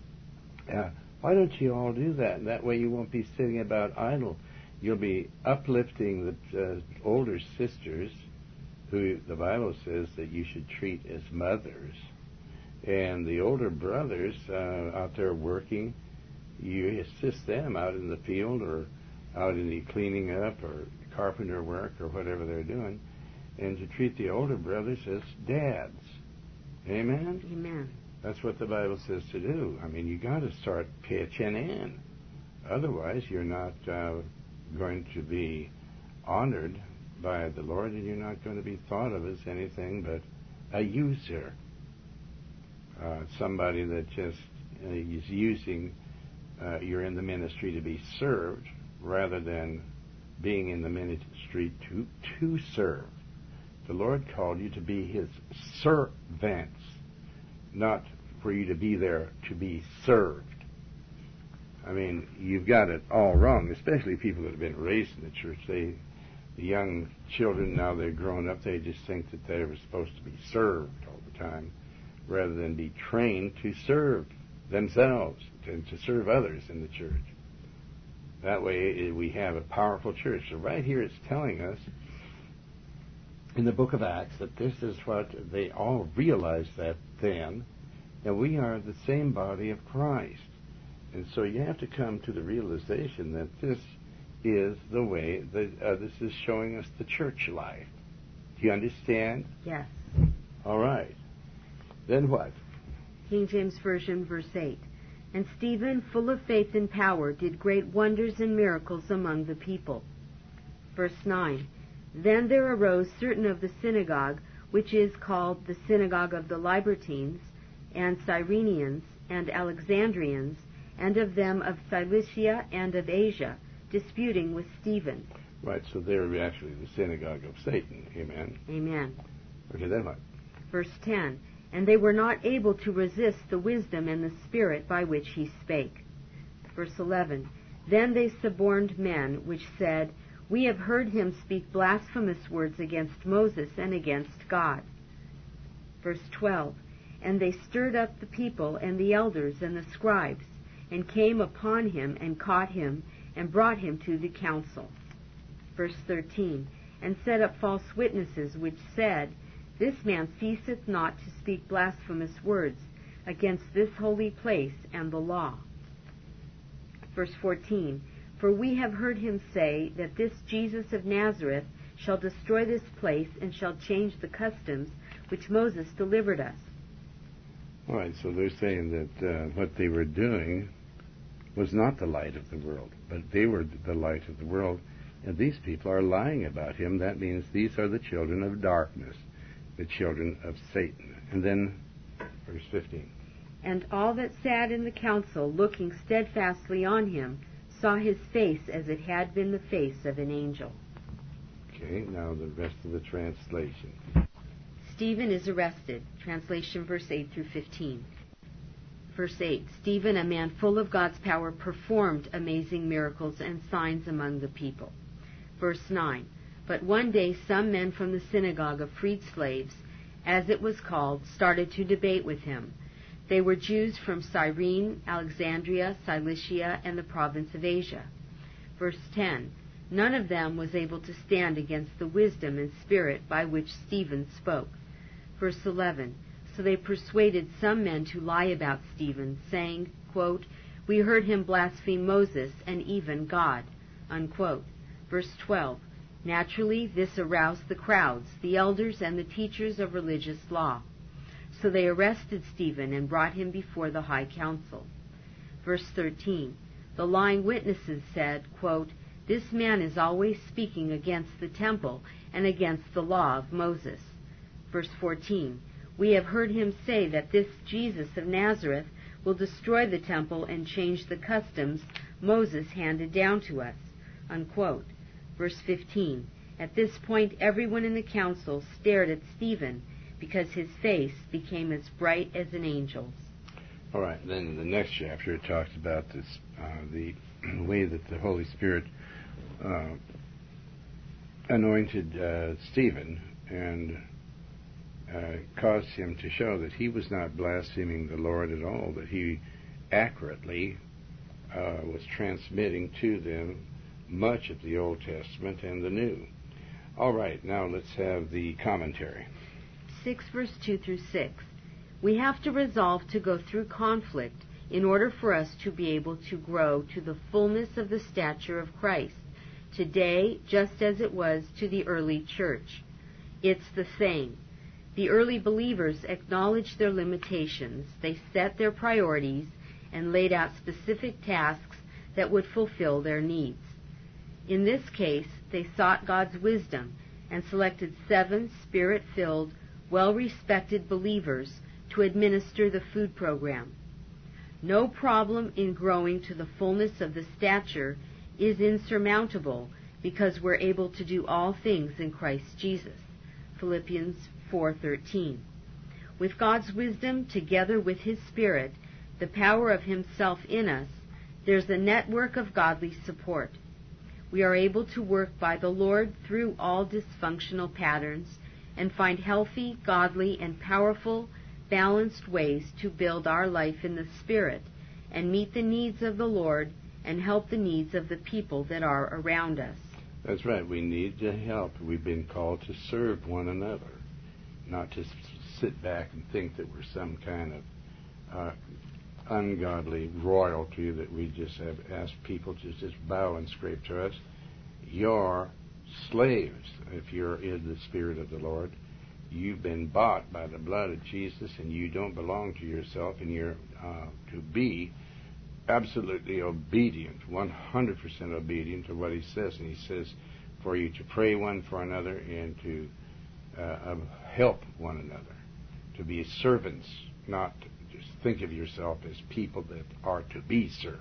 Uh, why don't you all do that? And that way you won't be sitting about idle. You'll be uplifting the uh, older sisters, who the Bible says that you should treat as mothers. And the older brothers uh, out there working, you assist them out in the field or out in the cleaning up or carpenter work or whatever they're doing, and to treat the older brothers as dads. Amen? Amen. That's what the Bible says to do. I mean, you got to start pitching in. Otherwise, you're not uh, going to be honored by the Lord, and you're not going to be thought of as anything but a user. Uh, somebody that just uh, is using, uh, you're in the ministry to be served rather than being in the ministry to, to serve. The Lord called you to be His servants, not for you to be there to be served. I mean, you've got it all wrong, especially people that have been raised in the church. They, the young children, now they're grown up, they just think that they were supposed to be served all the time, rather than be trained to serve themselves and to serve others in the church. That way we have a powerful church. So right here it's telling us in the book of Acts that this is what they all realized that then, that we are the same body of Christ. And so you have to come to the realization that this is the way that uh, this is showing us the church life. Do you understand? Yes. All right. Then what? King James Version, verse eight. And Stephen, full of faith and power, did great wonders and miracles among the people. Verse nine. Then there arose certain of the synagogue, which is called the synagogue of the Libertines, and Cyrenians, and Alexandrians, and of them of Cilicia and of Asia, disputing with Stephen. Right, so they're actually the synagogue of Satan. Amen. Amen. Okay, then what? Verse ten. And they were not able to resist the wisdom and the spirit by which he spake. Verse eleven. Then they suborned men, which said, We have heard him speak blasphemous words against Moses and against God. Verse twelve. And they stirred up the people and the elders and the scribes, and came upon him and caught him, and brought him to the council. Verse thirteen. And set up false witnesses, which said, This man ceaseth not to speak blasphemous words against this holy place and the law. Verse fourteen. For we have heard him say that this Jesus of Nazareth shall destroy this place and shall change the customs which Moses delivered us. All right, so they're saying that uh, what they were doing was not the light of the world, but they were the light of the world, and these people are lying about him. That means these are the children of darkness, the children of Satan. And then, verse fifteen. And all that sat in the council, looking steadfastly on him, saw his face as it had been the face of an angel. Okay, now the rest of the translation. Stephen is arrested. Translation verse eight through fifteen. Verse eight, Stephen, a man full of God's power, performed amazing miracles and signs among the people. Verse nine, but one day some men from the synagogue of freed slaves, as it was called, started to debate with him. They were Jews from Cyrene, Alexandria, Cilicia, and the province of Asia. Verse ten, none of them was able to stand against the wisdom and spirit by which Stephen spoke. Verse eleven, so they persuaded some men to lie about Stephen, saying, quote, we heard him blaspheme Moses and even God, unquote. Verse twelve, naturally this aroused the crowds, the elders and the teachers of religious law. So they arrested Stephen and brought him before the high council. Verse thirteen, the lying witnesses said, quote, this man is always speaking against the temple and against the law of Moses. Verse fourteen, we have heard him say that this Jesus of Nazareth will destroy the temple and change the customs Moses handed down to us, unquote. Verse fifteen, at this point everyone in the council stared at Stephen because his face became as bright as an angel's. All right, then in the next chapter it talks about this, uh, the way that the Holy Spirit uh, anointed uh, Stephen and uh, caused him to show that he was not blaspheming the Lord at all, that he accurately uh, was transmitting to them much of the Old Testament and the New. All right, now let's have the commentary. six verse two through six. We have to resolve to go through conflict in order for us to be able to grow to the fullness of the stature of Christ, today just as it was to the early church. It's the same. The early believers acknowledged their limitations, they set their priorities, and laid out specific tasks that would fulfill their needs. In this case, they sought God's wisdom and selected seven Spirit-filled, well-respected believers to administer the food program. No problem in growing to the fullness of the stature is insurmountable because we're able to do all things in Christ Jesus. Philippians four thirteen. With God's wisdom together with His Spirit, the power of Himself in us, there's a network of godly support. We are able to work by the Lord through all dysfunctional patterns and find healthy, godly, and powerful, balanced ways to build our life in the Spirit and meet the needs of the Lord and help the needs of the people that are around us. That's right. We need to help. We've been called to serve one another, not to sit back and think that we're some kind of uh, ungodly royalty that we just have asked people to just bow and scrape to us. You're slaves if you're in the Spirit of the Lord. You've been bought by the blood of Jesus, and you don't belong to yourself, and you're uh, to be absolutely obedient, one hundred percent obedient to what He says. And He says for you to pray one for another and to uh, help one another, to be servants, not just think of yourself as people that are to be served.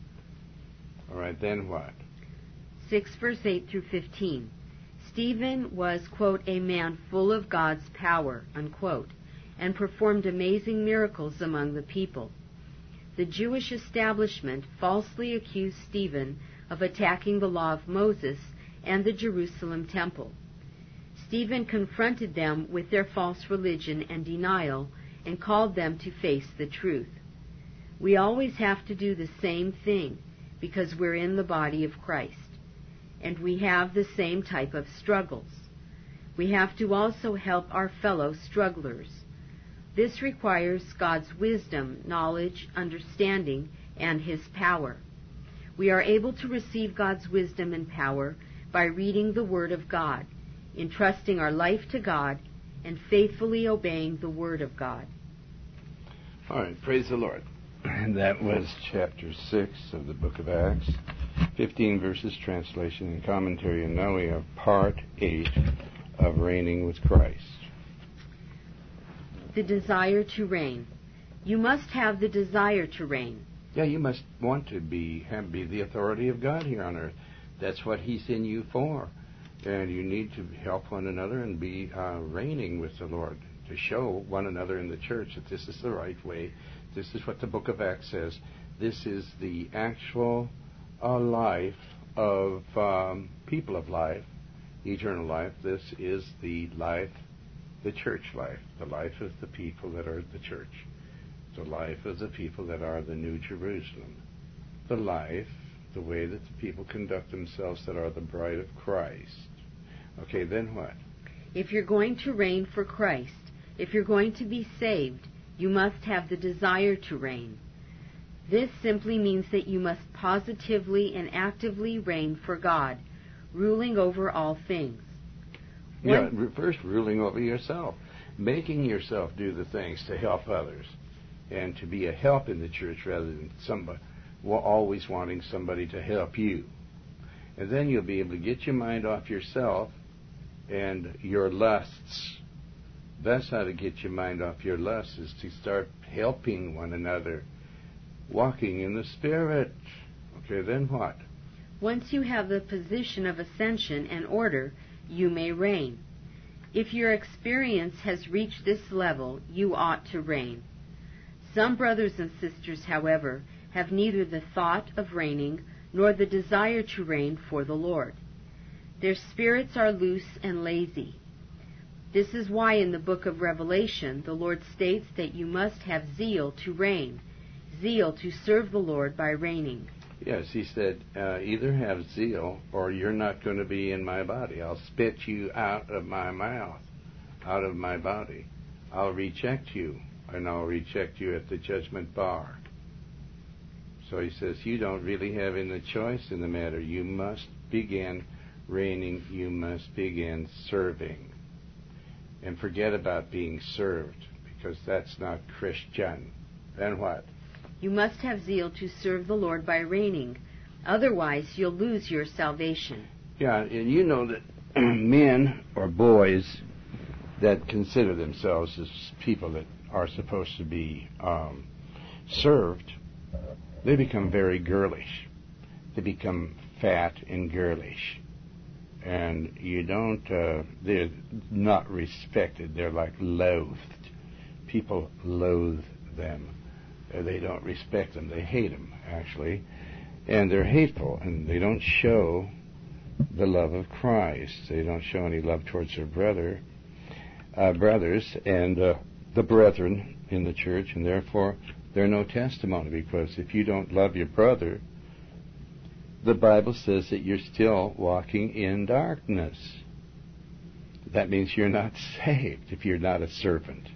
All right, then what? six verse eight through fifteen. Stephen was, quote, a man full of God's power, unquote, and performed amazing miracles among the people. The Jewish establishment falsely accused Stephen of attacking the law of Moses and the Jerusalem temple. Stephen confronted them with their false religion and denial and called them to face the truth. We always have to do the same thing because we're in the body of Christ, and we have the same type of struggles. We have to also help our fellow strugglers. This requires God's wisdom, knowledge, understanding, and His power. We are able to receive God's wisdom and power by reading the Word of God, entrusting our life to God, and faithfully obeying the Word of God. All right, praise the Lord. And that was chapter six of the book of Acts, fifteen verses, translation and commentary, and now we have part eight of Reigning with Christ. The desire to reign. You must have the desire to reign. Yeah, you must want to be have, be the authority of God here on earth. That's what He's in you for. And you need to help one another and be uh, reigning with the Lord, to show one another in the church that this is the right way. This is what the book of Acts says. This is the actual uh, life of um, people of life, eternal life. This is the life, the church life, the life of the people that are the church, the life of the people that are the New Jerusalem, the life, the way that the people conduct themselves that are the bride of Christ. Okay, then what? If you're going to reign for Christ, if you're going to be saved, you must have the desire to reign. This simply means that you must positively and actively reign for God, ruling over all things. Yeah, first ruling over yourself, making yourself do the things to help others, and to be a help in the church rather than somebody always wanting somebody to help you. And then you'll be able to get your mind off yourself and your lusts. That's how to get your mind off your lusts, is to start helping one another, walking in the Spirit. Okay, then what? Once you have the position of ascension and order, you may reign. If your experience has reached this level, you ought to reign. Some brothers and sisters, however, have neither the thought of reigning nor the desire to reign for the Lord. Their spirits are loose and lazy. This is why in the book of Revelation the Lord states that you must have zeal to reign, zeal to serve the Lord by reigning. Yes, He said, uh, either have zeal or you're not going to be in my body. I'll spit you out of my mouth, out of my body. I'll reject you, and I'll reject you at the judgment bar. So He says, you don't really have any choice in the matter. You must begin reigning. You must begin serving. And forget about being served, because that's not Christian. Then what? You must have zeal to serve the Lord by reigning. Otherwise, you'll lose your salvation. Yeah, and you know that men or boys that consider themselves as people that are supposed to be um, served, they become very girlish. They become fat and girlish. And you don't, uh, they're not respected. They're like loathed. People loathe them. Uh, they don't respect them. They hate them, actually. And they're hateful, and they don't show the love of Christ. They don't show any love towards their brother, uh, brothers and uh, the brethren in the church, and therefore they're no testimony, because if you don't love your brother, the Bible says that you're still walking in darkness. That means you're not saved if you're not a servant.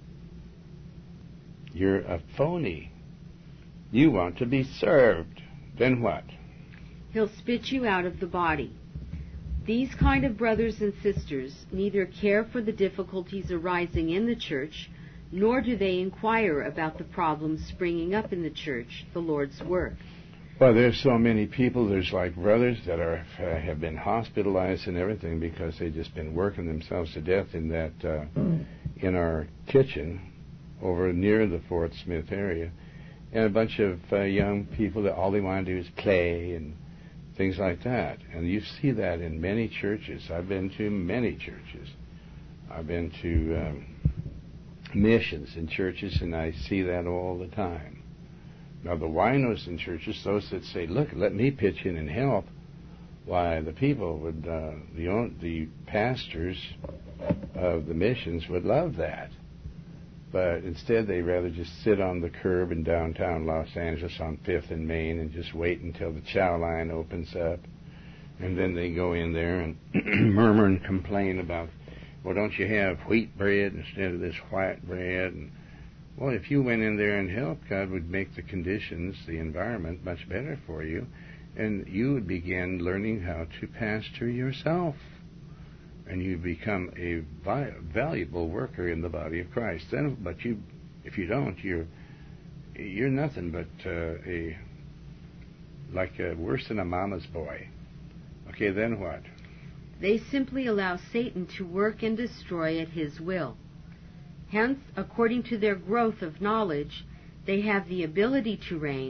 You're a phony. You want to be served. Then what? He'll spit you out of the body. These kind of brothers and sisters neither care for the difficulties arising in the church, nor do they inquire about the problems springing up in the church, the Lord's work. Well, there's so many people. There's like brothers that are uh, have been hospitalized and everything because they've just been working themselves to death in that uh, in our kitchen over near the Fort Smith area, and a bunch of uh, young people that all they want to do is play and things like that. And you see that in many churches. I've been to many churches. I've been to um, missions in churches, and I see that all the time. Now, the winos in churches, those that say, look, let me pitch in and help, why, the people would, uh, the, the pastors of the missions would love that. But instead, they rather just sit on the curb in downtown Los Angeles on Fifth and Main and just wait until the chow line opens up. And then they go in there and murmur and complain about, well, don't you have wheat bread instead of this white bread? And, well, if you went in there and helped, God would make the conditions, the environment, much better for you, and you would begin learning how to pastor yourself, and you become a vi- valuable worker in the body of Christ. Then, but you, if you don't, you're you're nothing but uh, a like a, worse than a mama's boy. Okay, then what? They simply allow Satan to work and destroy at his will. Hence, according to their growth of knowledge, they have the ability to reign,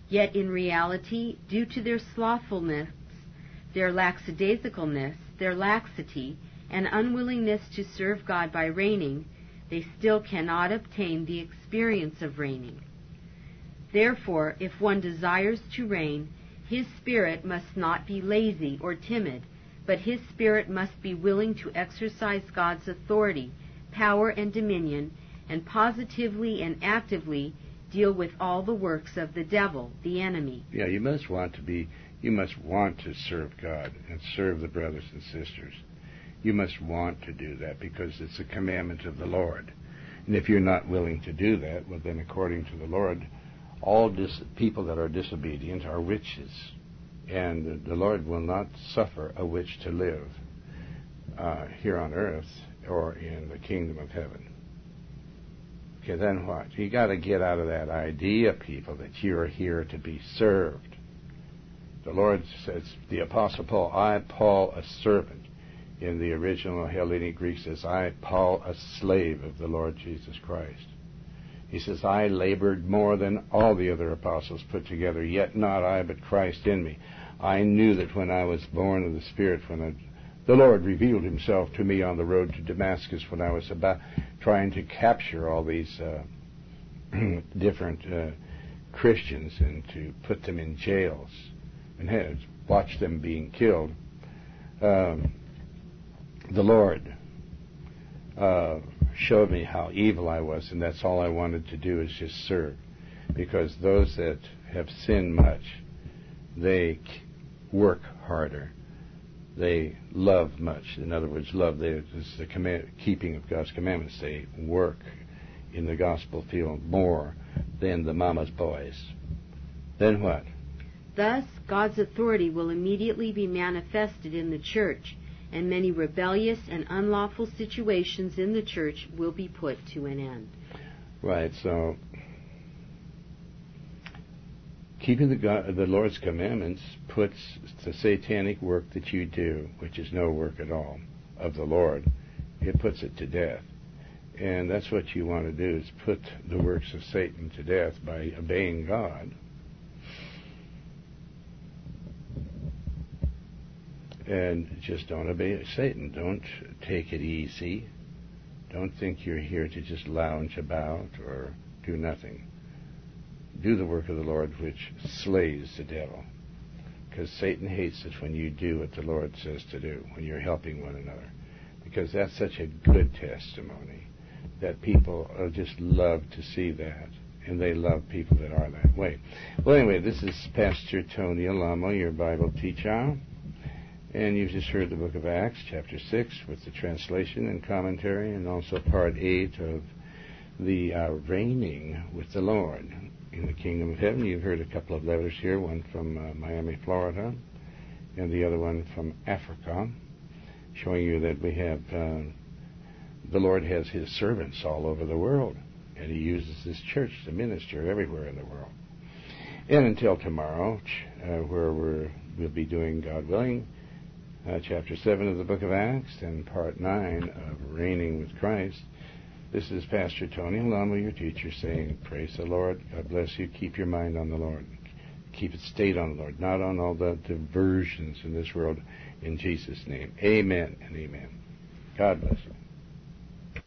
Yet in reality, due to their slothfulness, their lackadaisicalness, their laxity, and unwillingness to serve God by reigning, they still cannot obtain the experience of reigning. Therefore, if one desires to reign, his spirit must not be lazy or timid, but his spirit must be willing to exercise God's authority, power, and dominion, and positively and actively deal with all the works of the devil, the enemy. Yeah, you must want to be, you must want to serve God and serve the brothers and sisters. You must want to do that because it's a commandment of the Lord. And if you're not willing to do that, well then according to the Lord, all dis- people that are disobedient are witches. And the Lord will not suffer a witch to live uh, here on earth or in the kingdom of heaven. Okay, then what? You got to get out of that idea, people, that you are here to be served. The Lord says, the Apostle Paul, I, Paul, a servant. In the original Hellenic Greek says, I, Paul, a slave of the Lord Jesus Christ. He says, I labored more than all the other apostles put together, yet not I, but Christ in me. I knew that when I was born of the Spirit, when I, the Lord revealed himself to me on the road to Damascus, when I was about trying to capture all these uh, different uh, Christians and to put them in jails and had watch them being killed. Um, the Lord uh, showed me how evil I was, and that's all I wanted to do is just serve. Because those that have sinned much, they work harder. They love much. In other words, love they, is the command, keeping of God's commandments. They work in the gospel field more than the mama's boys. Then what? Thus, God's authority will immediately be manifested in the church, and many rebellious and unlawful situations in the church will be put to an end. Right, so keeping the, God, the Lord's commandments puts the satanic work that you do, which is no work at all, of the Lord, it puts it to death. And that's what you want to do, is put the works of Satan to death by obeying God. And just don't obey Satan. Don't take it easy. Don't think you're here to just lounge about or do nothing. Do the work of the Lord, which slays the devil. Because Satan hates it when you do what the Lord says to do, when you're helping one another. Because that's such a good testimony that people uh, just love to see that. And they love people that are that way. Well, anyway, this is Pastor Tony Alamo, your Bible teacher. And you've just heard the book of Acts, chapter six, with the translation and commentary, and also part eight of the uh, reigning with the Lord in the kingdom of heaven. You've heard a couple of letters here, one from uh, Miami, Florida, and the other one from Africa, showing you that we have, uh, the Lord has his servants all over the world, and he uses his church to minister everywhere in the world. And until tomorrow, uh, where we're, we'll be doing, God willing, Uh, chapter seven of the book of Acts and part nine of Reigning with Christ. This is Pastor Tony Alamo, your teacher, saying, praise the Lord. God bless you. Keep your mind on the Lord. Keep it stayed on the Lord, not on all the diversions in this world. In Jesus' name, amen and amen. God bless you.